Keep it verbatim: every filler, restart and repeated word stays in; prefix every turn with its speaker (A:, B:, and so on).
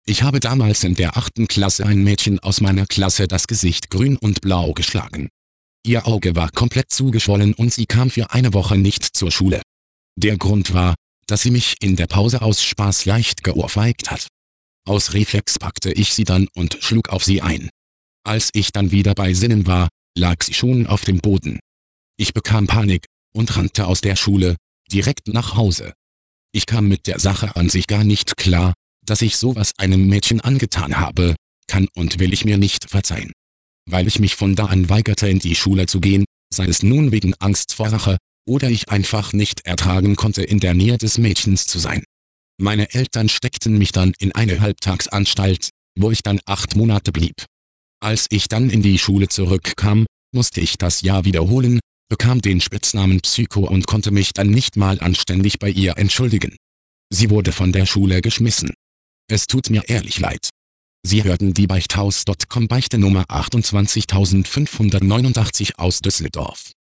A: Ich habe damals in der achten Klasse ein Mädchen aus meiner Klasse das Gesicht grün und blau geschlagen. Ihr Auge war komplett zugeschwollen und sie kam für eine Woche nicht zur Schule. Der Grund war, dass sie mich in der Pause aus Spaß leicht geohrfeigt hat. Aus Reflex packte ich sie dann und schlug auf sie ein. Als ich dann wieder bei Sinnen war, lag sie schon auf dem Boden. Ich bekam Panik und rannte aus der Schule, direkt nach Hause. Ich kam mit der Sache an sich gar nicht klar, dass ich sowas einem Mädchen angetan habe, kann und will ich mir nicht verzeihen. Weil ich mich von da an weigerte in die Schule zu gehen, sei es nun wegen Angst vor Rache, oder ich einfach nicht ertragen konnte in der Nähe des Mädchens zu sein. Meine Eltern steckten mich dann in eine Halbtagsanstalt, wo ich dann acht Monate blieb. Als ich dann in die Schule zurückkam, musste ich das Jahr wiederholen, bekam den Spitznamen Psycho und konnte mich dann nicht mal anständig bei ihr entschuldigen. Sie wurde von der Schule geschmissen. Es tut mir ehrlich leid. Sie hörten die Beichthaus Punkt com Beichte Nummer achtundzwanzigtausendfünfhundertneunundachtzig aus Düsseldorf.